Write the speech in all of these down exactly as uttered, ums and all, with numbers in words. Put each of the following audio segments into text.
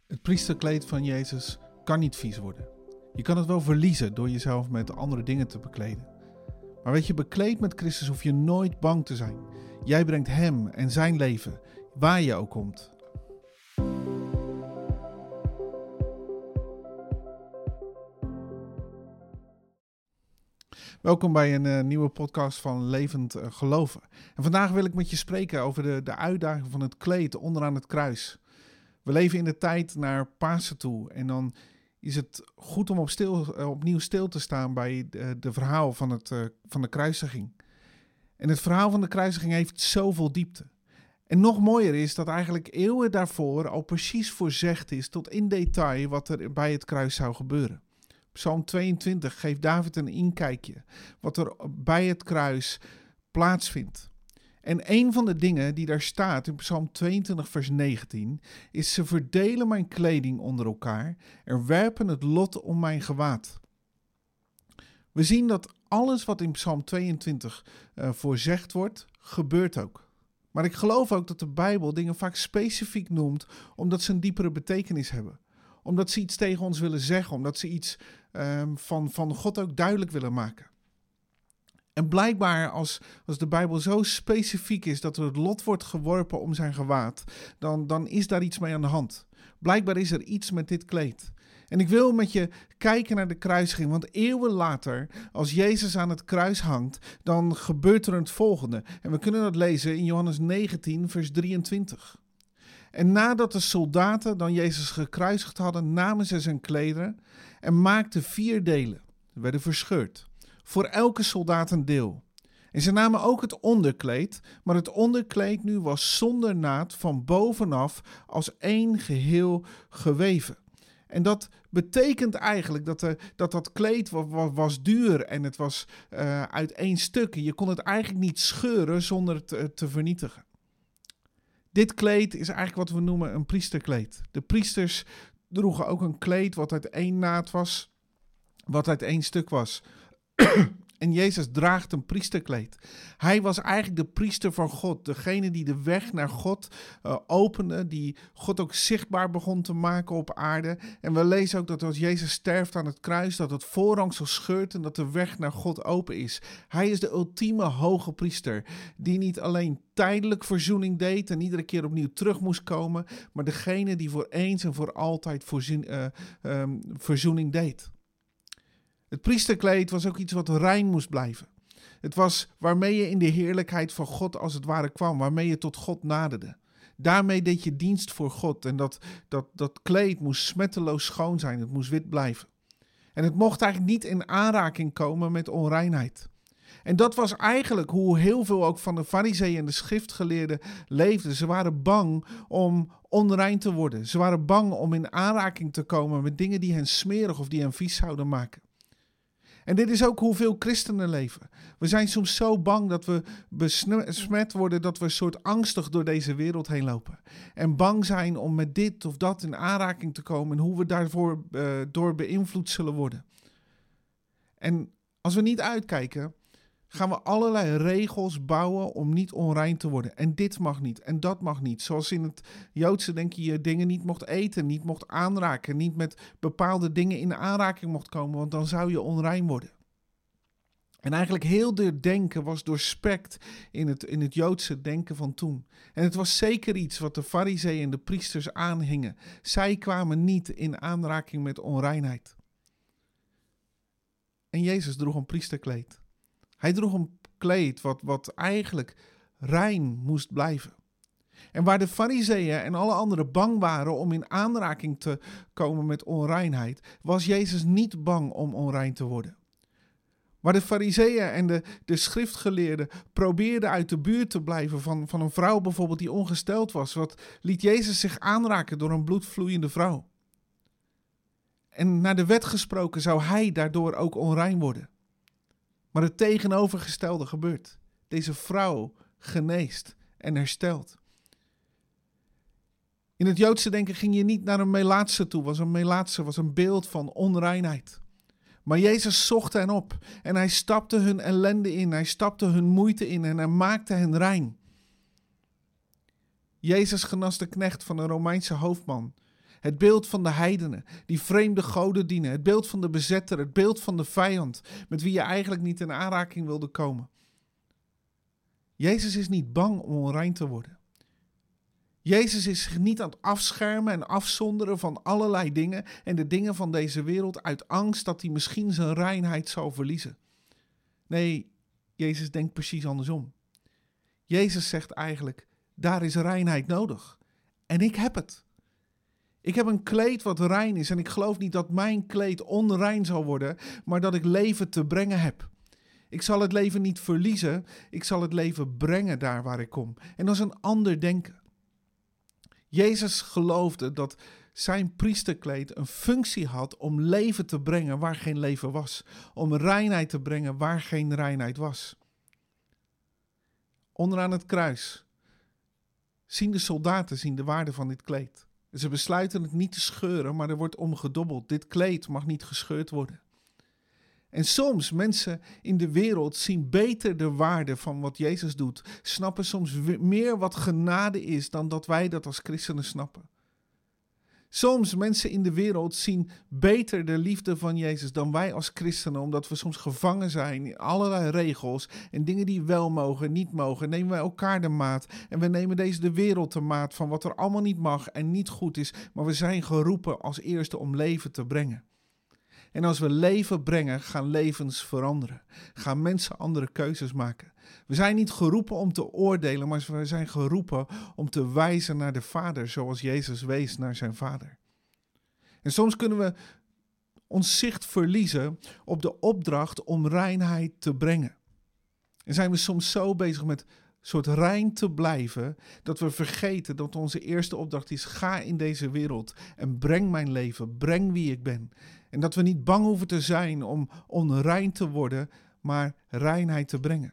Het priesterkleed van Jezus kan niet vies worden. Je kan het wel verliezen door jezelf met andere dingen te bekleden. Maar weet je, bekleed met Christus hoef je nooit bang te zijn. Jij brengt Hem en zijn leven, waar je ook komt. Welkom bij een uh, nieuwe podcast van Levend uh, Geloven. En vandaag wil ik met je spreken over de, de uitdaging van het kleed onderaan het kruis. We leven in de tijd naar Pasen toe en dan is het goed om op stil, uh, opnieuw stil te staan bij de, de verhaal van, het, uh, van de kruisiging. En het verhaal van de kruisiging heeft zoveel diepte. En nog mooier is dat eigenlijk eeuwen daarvoor al precies voorzegd is tot in detail wat er bij het kruis zou gebeuren. Psalm tweeëntwintig geeft David een inkijkje wat er bij het kruis plaatsvindt. En een van de dingen die daar staat in Psalm tweeëntwintig vers negentien is: ze verdelen mijn kleding onder elkaar en werpen het lot om mijn gewaad. We zien dat alles wat in Psalm tweeëntwintig uh, voorzegd wordt, gebeurt ook. Maar ik geloof ook dat de Bijbel dingen vaak specifiek noemt omdat ze een diepere betekenis hebben. Omdat ze iets tegen ons willen zeggen, omdat ze iets um, van, van God ook duidelijk willen maken. En blijkbaar als, als de Bijbel zo specifiek is dat er het lot wordt geworpen om zijn gewaad, dan, dan is daar iets mee aan de hand. Blijkbaar is er iets met dit kleed. En ik wil met je kijken naar de kruisiging, want eeuwen later, als Jezus aan het kruis hangt, dan gebeurt er het volgende. En we kunnen dat lezen in Johannes negentien vers drieëntwintig. En nadat de soldaten dan Jezus gekruisigd hadden, namen ze zijn klederen en maakten vier delen. Ze werden verscheurd. Voor elke soldaat een deel. En ze namen ook het onderkleed, maar het onderkleed nu was zonder naad van bovenaf als één geheel geweven. En dat betekent eigenlijk dat de, dat, dat kleed was, was duur en het was uh, uit één stuk. Je kon het eigenlijk niet scheuren zonder het uh, te vernietigen. Dit kleed is eigenlijk wat we noemen een priesterkleed. De priesters droegen ook een kleed wat uit één naad was, wat uit één stuk was. En Jezus draagt een priesterkleed. Hij was eigenlijk de priester van God. Degene die de weg naar God uh, opende. Die God ook zichtbaar begon te maken op aarde. En we lezen ook dat als Jezus sterft aan het kruis, dat het voorhangsel scheurt en dat de weg naar God open is. Hij is de ultieme hoge priester. Die niet alleen tijdelijk verzoening deed en iedere keer opnieuw terug moest komen. Maar degene die voor eens en voor altijd voorzien, uh, um, verzoening deed. Het priesterkleed was ook iets wat rein moest blijven. Het was waarmee je in de heerlijkheid van God als het ware kwam, waarmee je tot God naderde. Daarmee deed je dienst voor God en dat, dat, dat kleed moest smetteloos schoon zijn, het moest wit blijven. En het mocht eigenlijk niet in aanraking komen met onreinheid. En dat was eigenlijk hoe heel veel ook van de farizeeën en de schriftgeleerden leefden. Ze waren bang om onrein te worden. Ze waren bang om in aanraking te komen met dingen die hen smerig of die hen vies zouden maken. En dit is ook hoe veel christenen leven. We zijn soms zo bang dat we besmet worden, dat we een soort angstig door deze wereld heen lopen. En bang zijn om met dit of dat in aanraking te komen en hoe we daarvoor uh, door beïnvloed zullen worden. En als we niet uitkijken, gaan we allerlei regels bouwen om niet onrein te worden. En dit mag niet en dat mag niet. Zoals in het Joodse denken je dingen niet mocht eten, niet mocht aanraken, niet met bepaalde dingen in aanraking mocht komen, want dan zou je onrein worden. En eigenlijk heel dit denken was doorspekt in het, in het Joodse denken van toen. En het was zeker iets wat de farizeeën en de priesters aanhingen. Zij kwamen niet in aanraking met onreinheid. En Jezus droeg een priesterkleed. Hij droeg een kleed wat, wat eigenlijk rein moest blijven. En waar de farizeeën en alle anderen bang waren om in aanraking te komen met onreinheid, was Jezus niet bang om onrein te worden. Waar de farizeeën en de, de schriftgeleerden probeerden uit de buurt te blijven van, van een vrouw bijvoorbeeld die ongesteld was, wat liet Jezus zich aanraken door een bloedvloeiende vrouw. En naar de wet gesproken zou hij daardoor ook onrein worden. Maar het tegenovergestelde gebeurt. Deze vrouw geneest en herstelt. In het Joodse denken ging je niet naar een melaatse toe. Was een melaatse was een beeld van onreinheid. Maar Jezus zocht hen op en hij stapte hun ellende in. Hij stapte hun moeite in en hij maakte hen rein. Jezus genas de knecht van een Romeinse hoofdman. Het beeld van de heidenen, die vreemde goden dienen. Het beeld van de bezetter, het beeld van de vijand, met wie je eigenlijk niet in aanraking wilde komen. Jezus is niet bang om onrein te worden. Jezus is zich niet aan het afschermen en afzonderen van allerlei dingen en de dingen van deze wereld uit angst dat hij misschien zijn reinheid zal verliezen. Nee, Jezus denkt precies andersom. Jezus zegt eigenlijk, daar is reinheid nodig. En ik heb het. Ik heb een kleed wat rein is en ik geloof niet dat mijn kleed onrein zal worden, maar dat ik leven te brengen heb. Ik zal het leven niet verliezen, ik zal het leven brengen daar waar ik kom. En dat is een ander denken. Jezus geloofde dat zijn priesterkleed een functie had om leven te brengen waar geen leven was. Om reinheid te brengen waar geen reinheid was. Onderaan het kruis zien de soldaten zien de waarde van dit kleed. Ze besluiten het niet te scheuren, maar er wordt omgedobbeld. Dit kleed mag niet gescheurd worden. En soms, mensen in de wereld zien beter de waarde van wat Jezus doet. Snappen soms meer wat genade is dan dat wij dat als christenen snappen. Soms, mensen in de wereld zien beter de liefde van Jezus dan wij als christenen. Omdat we soms gevangen zijn in allerlei regels en dingen die wel mogen, niet mogen. Nemen wij elkaar de maat en we nemen deze de wereld de maat van wat er allemaal niet mag en niet goed is. Maar we zijn geroepen als eerste om leven te brengen. En als we leven brengen, gaan levens veranderen. Gaan mensen andere keuzes maken. We zijn niet geroepen om te oordelen, maar we zijn geroepen om te wijzen naar de Vader, zoals Jezus wees naar zijn Vader. En soms kunnen we ons zicht verliezen op de opdracht om reinheid te brengen. En zijn we soms zo bezig met soort rein te blijven, dat we vergeten dat onze eerste opdracht is: ga in deze wereld en breng mijn leven, breng wie ik ben. En dat we niet bang hoeven te zijn om onrein te worden, maar reinheid te brengen.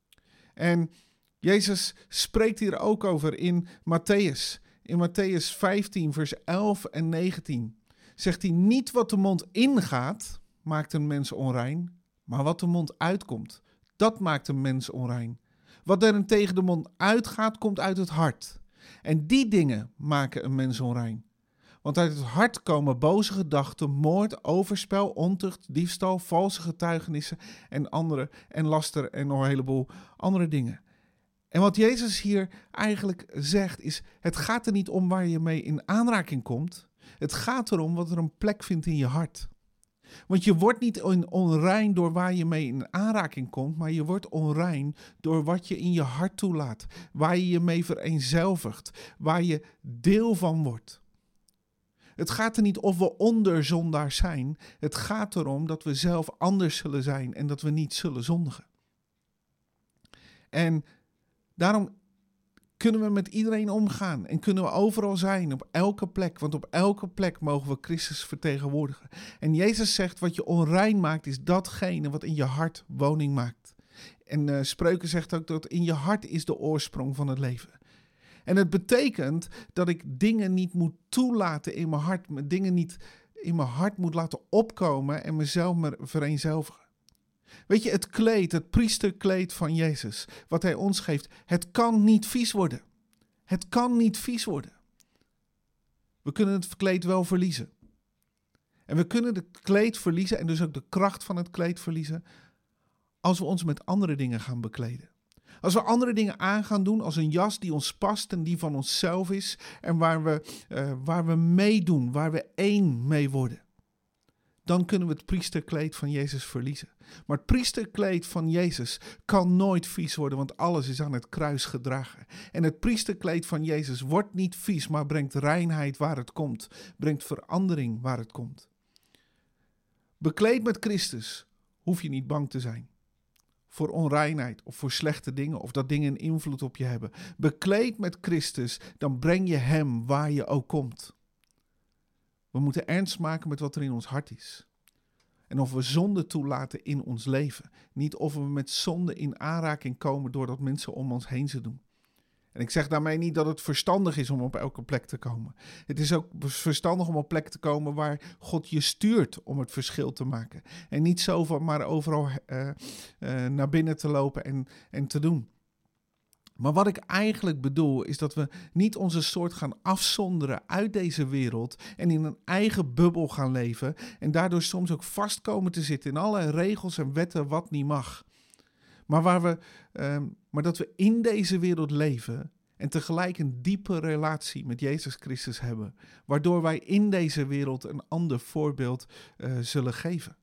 En Jezus spreekt hier ook over in Matthäus. In Matthäus vijftien, vers elf en negentien zegt hij: niet wat de mond ingaat, maakt een mens onrein, maar wat de mond uitkomt, dat maakt een mens onrein. Wat er tegen de mond uitgaat, komt uit het hart. En die dingen maken een mens onrein. Want uit het hart komen boze gedachten, moord, overspel, ontucht, diefstal, valse getuigenissen en andere en laster en nog een heleboel andere dingen. En wat Jezus hier eigenlijk zegt is: het gaat er niet om waar je mee in aanraking komt. Het gaat erom wat er een plek vindt in je hart. Want je wordt niet onrein door waar je mee in aanraking komt, maar je wordt onrein door wat je in je hart toelaat. Waar je je mee vereenzelvigt, waar je deel van wordt. Het gaat er niet of we onderzondaars zijn. Het gaat erom dat we zelf anders zullen zijn en dat we niet zullen zondigen. En daarom kunnen we met iedereen omgaan en kunnen we overal zijn, op elke plek. Want op elke plek mogen we Christus vertegenwoordigen. En Jezus zegt: wat je onrein maakt, is datgene wat in je hart woning maakt. En uh, Spreuken zegt ook dat in je hart is de oorsprong van het leven. En het betekent dat ik dingen niet moet toelaten in mijn hart, dingen niet in mijn hart moet laten opkomen en mezelf maar vereenzelvigen. Weet je, het kleed, het priesterkleed van Jezus, wat hij ons geeft, het kan niet vies worden. Het kan niet vies worden. We kunnen het kleed wel verliezen. En we kunnen het kleed verliezen en dus ook de kracht van het kleed verliezen als we ons met andere dingen gaan bekleden. Als we andere dingen aan gaan doen als een jas die ons past en die van onszelf is en waar we, uh, waar we meedoen, waar we één mee worden. Dan kunnen we het priesterkleed van Jezus verliezen. Maar het priesterkleed van Jezus kan nooit vies worden, want alles is aan het kruis gedragen. En het priesterkleed van Jezus wordt niet vies, maar brengt reinheid waar het komt. Brengt verandering waar het komt. Bekleed met Christus hoef je niet bang te zijn. Voor onreinheid of voor slechte dingen of dat dingen een invloed op je hebben. Bekleed met Christus, dan breng je hem waar je ook komt. We moeten ernst maken met wat er in ons hart is. En of we zonde toelaten in ons leven. Niet of we met zonde in aanraking komen doordat mensen om ons heen ze doen. En ik zeg daarmee niet dat het verstandig is om op elke plek te komen. Het is ook verstandig om op plek te komen waar God je stuurt om het verschil te maken. En niet zo van maar overal uh, uh, naar binnen te lopen en, en te doen. Maar wat ik eigenlijk bedoel is dat we niet onze soort gaan afzonderen uit deze wereld en in een eigen bubbel gaan leven en daardoor soms ook vast komen te zitten in alle regels en wetten wat niet mag. Maar, waar we, uh, maar dat we in deze wereld leven en tegelijk een diepe relatie met Jezus Christus hebben, waardoor wij in deze wereld een ander voorbeeld uh, zullen geven.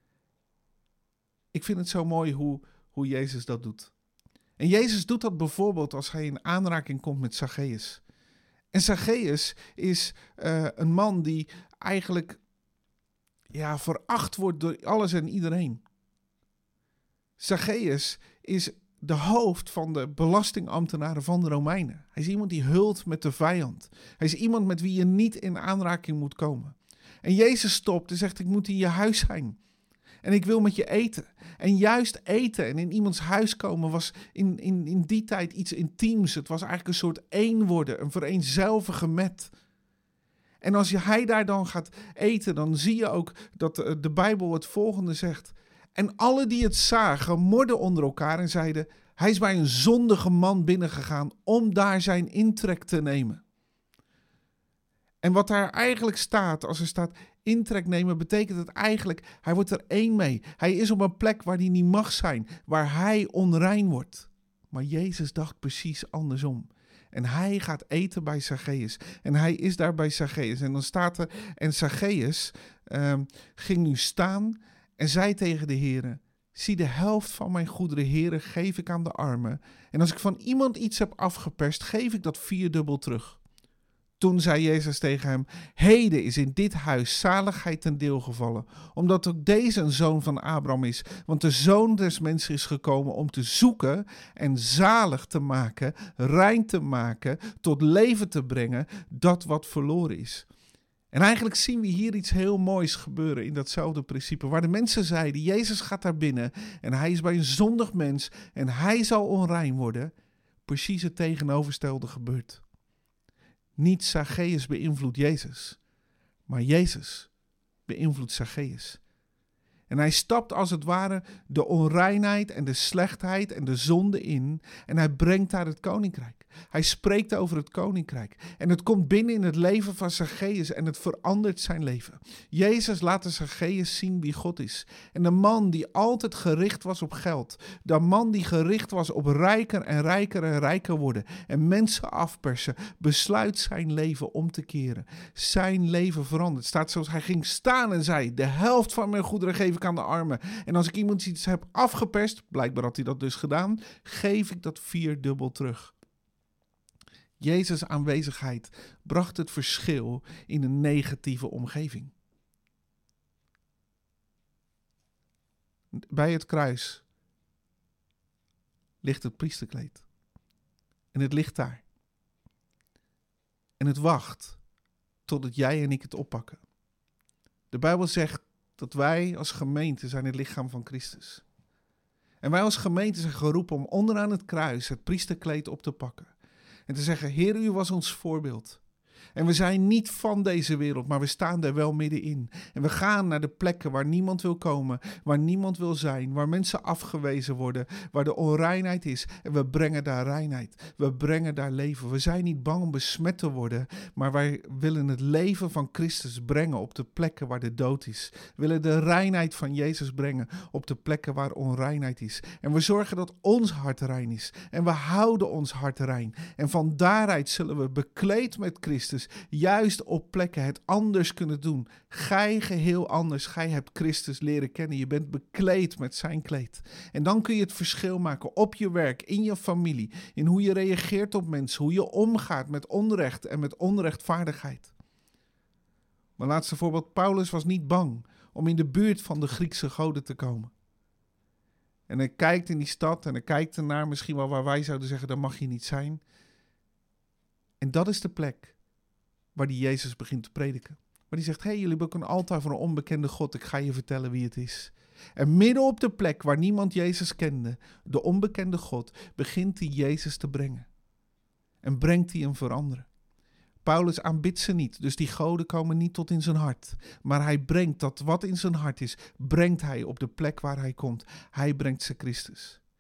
Ik vind het zo mooi hoe, hoe Jezus dat doet. En Jezus doet dat bijvoorbeeld als hij in aanraking komt met Zacchaeus. En Zacchaeus is uh, een man die eigenlijk ja, veracht wordt door alles en iedereen. Zacchaeus is de hoofd van de belastingambtenaren van de Romeinen. Hij is iemand die hult met de vijand. Hij is iemand met wie je niet in aanraking moet komen. En Jezus stopt en zegt, ik moet in je huis zijn. En ik wil met je eten. En juist eten en in iemands huis komen was in, in, in die tijd iets intiems. Het was eigenlijk een soort één worden, een vereenzelvigen met. En als hij daar dan gaat eten, dan zie je ook dat de, de Bijbel het volgende zegt. En alle die het zagen, morden onder elkaar en zeiden, hij is bij een zondige man binnengegaan om daar zijn intrek te nemen. En wat daar eigenlijk staat, als er staat intrek nemen, betekent het eigenlijk, hij wordt er één mee. Hij is op een plek waar hij niet mag zijn, waar hij onrein wordt. Maar Jezus dacht precies andersom. En hij gaat eten bij Zacchaeus. En hij is daar bij Zacchaeus. En dan staat er, en Zacchaeus uh, ging nu staan en zei tegen de Heere, zie de helft van mijn goederen, Heere, geef ik aan de armen. En als ik van iemand iets heb afgeperst, geef ik dat vierdubbel terug. Toen zei Jezus tegen hem, heden is in dit huis zaligheid ten deel gevallen, omdat ook deze een zoon van Abraham is. Want de zoon des mensen is gekomen om te zoeken en zalig te maken, rein te maken, tot leven te brengen, dat wat verloren is. En eigenlijk zien we hier iets heel moois gebeuren in datzelfde principe, waar de mensen zeiden, Jezus gaat daar binnen en hij is bij een zondig mens en hij zal onrein worden. Precies het tegenovergestelde gebeurt. Niet Zacchaeus beïnvloedt Jezus, maar Jezus beïnvloedt Zacchaeus. En hij stapt als het ware de onreinheid en de slechtheid en de zonde in en hij brengt daar het koninkrijk. Hij spreekt over het koninkrijk en het komt binnen in het leven van Zacchaeus en het verandert zijn leven. Jezus laat de Zacchaeus zien wie God is. En de man die altijd gericht was op geld, de man die gericht was op rijker en rijker en rijker worden en mensen afpersen, besluit zijn leven om te keren. Zijn leven verandert. Het staat zoals hij ging staan en zei, de helft van mijn goederen geef ik aan de armen. En als ik iemand iets heb afgeperst, blijkbaar had hij dat dus gedaan, geef ik dat vierdubbel terug. Jezus' aanwezigheid bracht het verschil in een negatieve omgeving. Bij het kruis ligt het priesterkleed. En het ligt daar. En het wacht totdat jij en ik het oppakken. De Bijbel zegt dat wij als gemeente zijn het lichaam van Christus. En wij als gemeente zijn geroepen om onderaan het kruis het priesterkleed op te pakken. En te zeggen, Heer, u was ons voorbeeld. En we zijn niet van deze wereld, maar we staan er wel middenin. En we gaan naar de plekken waar niemand wil komen, waar niemand wil zijn, waar mensen afgewezen worden, waar de onreinheid is. En we brengen daar reinheid, we brengen daar leven. We zijn niet bang om besmet te worden, maar wij willen het leven van Christus brengen op de plekken waar de dood is. We willen de reinheid van Jezus brengen op de plekken waar onreinheid is. En we zorgen dat ons hart rein is. En we houden ons hart rein. En van daaruit zullen we bekleed met Christus juist op plekken het anders kunnen doen. Gij geheel anders. Gij hebt Christus leren kennen. Je bent bekleed met zijn kleed. En dan kun je het verschil maken op je werk, in je familie, in hoe je reageert op mensen, hoe je omgaat met onrecht en met onrechtvaardigheid. Mijn laatste voorbeeld, Paulus was niet bang om in de buurt van de Griekse goden te komen. En hij kijkt in die stad en hij kijkt ernaar, misschien wel waar wij zouden zeggen, daar mag je niet zijn. En dat is de plek waar die Jezus begint te prediken. Maar die zegt, hé, hey, jullie hebben ook een altaar voor een onbekende God. Ik ga je vertellen wie het is. En midden op de plek waar niemand Jezus kende, de onbekende God, begint hij Jezus te brengen. En brengt hij hem veranderen. Paulus aanbidt ze niet, dus die goden komen niet tot in zijn hart. Maar hij brengt dat wat in zijn hart is, brengt hij op de plek waar hij komt. Hij brengt ze Christus.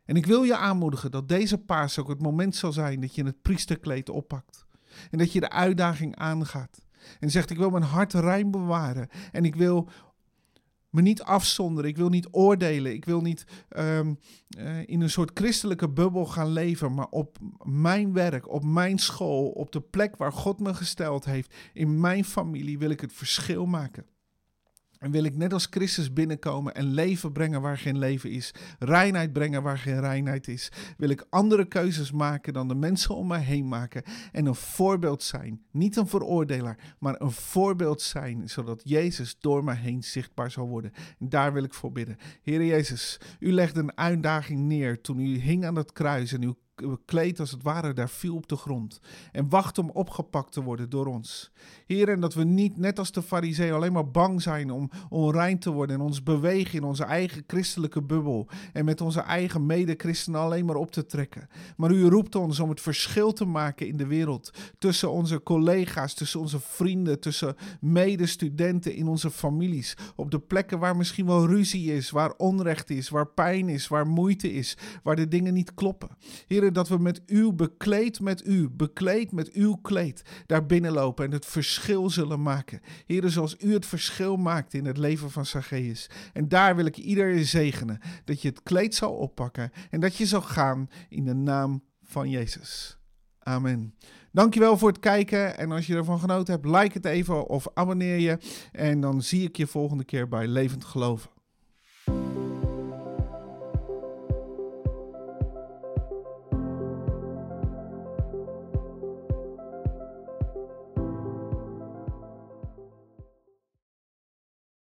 En ik wil je aanmoedigen dat deze paas ook het moment zal zijn dat je het priesterkleed oppakt. En dat je de uitdaging aangaat. En zegt, ik wil mijn hart rein bewaren. En ik wil me niet afzonderen. Ik wil niet oordelen. Ik wil niet um, uh, in een soort christelijke bubbel gaan leven. Maar op mijn werk, op mijn school, op de plek waar God me gesteld heeft. In mijn familie wil ik het verschil maken. En wil ik net als Christus binnenkomen en leven brengen waar geen leven is. Reinheid brengen waar geen reinheid is. Wil ik andere keuzes maken dan de mensen om mij heen maken. En een voorbeeld zijn. Niet een veroordelaar, maar een voorbeeld zijn. Zodat Jezus door mij heen zichtbaar zal worden. En daar wil ik voor bidden. Heer Jezus, u legde een uitdaging neer toen u hing aan het kruis en uw Uw kleed als het ware daar viel op de grond. En wacht om opgepakt te worden door ons. Heer, en dat we niet net als de farizeeën alleen maar bang zijn om onrein te worden. En ons bewegen in onze eigen christelijke bubbel. En met onze eigen mede-christenen alleen maar op te trekken. Maar u roept ons om het verschil te maken in de wereld. Tussen onze collega's, tussen onze vrienden, tussen medestudenten, in onze families. Op de plekken waar misschien wel ruzie is, waar onrecht is, waar pijn is, waar moeite is. Waar de dingen niet kloppen. Heer, dat we met u, bekleed met u, bekleed met uw kleed, daar binnenlopen en het verschil zullen maken. Heer, zoals u het verschil maakt in het leven van Zacchaeus. En daar wil ik iedereen zegenen, dat je het kleed zal oppakken en dat je zal gaan in de naam van Jezus. Amen. Dankjewel voor het kijken en als je ervan genoten hebt, like het even of abonneer je. En dan zie ik je volgende keer bij Levend Geloven.